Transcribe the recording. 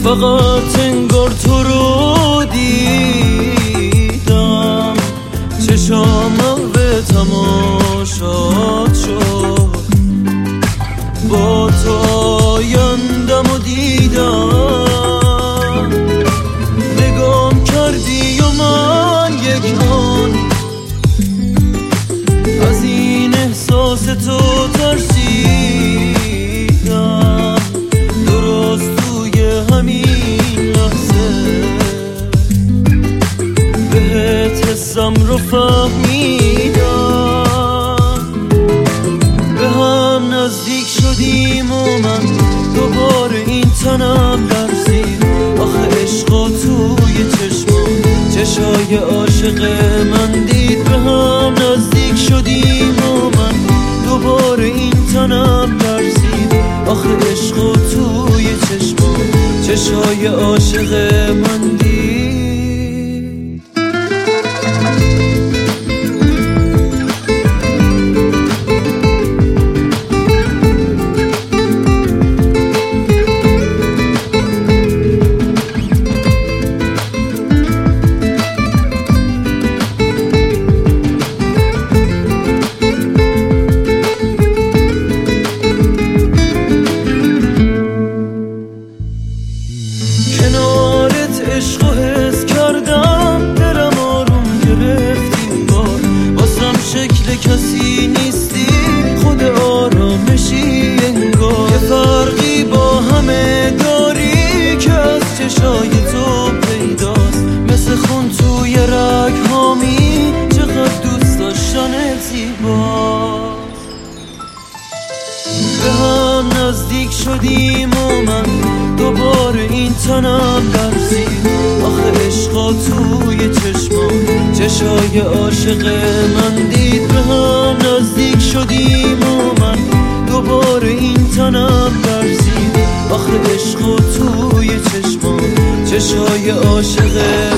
فقط انگار تو رو دیدم، چشامم به تماشات شد، با تو آیندم و دیدم. نگام کردی و من یک آن از این احساس تو ترسیدم. درست توی همین لحظه بهت حسم رو فهمیدم. به هم نزدیک شدیم و من دوباره این تنم لرزید. آخه عشقا توی چشای عاشق من دید. به هم نزدیک شدیم و من دوباره این تنم لرزید. آخه عشقا توی چشای عاشق من دید. کنارت عشق و حس کردم، دلم آروم گرفتی بار. واسم شکل کسی نیستی، خود آرامشی انگار. یه فرقی با همه داری که از چشای تو پیداست. مثل خون توی رگ هامی، چقدر دوست داشتن زیباست. به هم نزدیک شدیم و من دوباره این تنم لرزید. آخه عشقا توی چشای عاشق من دید. به هم نزدیک شدیم و من دوباره این تنم لرزید. آخه عشقا توی چشای عاشق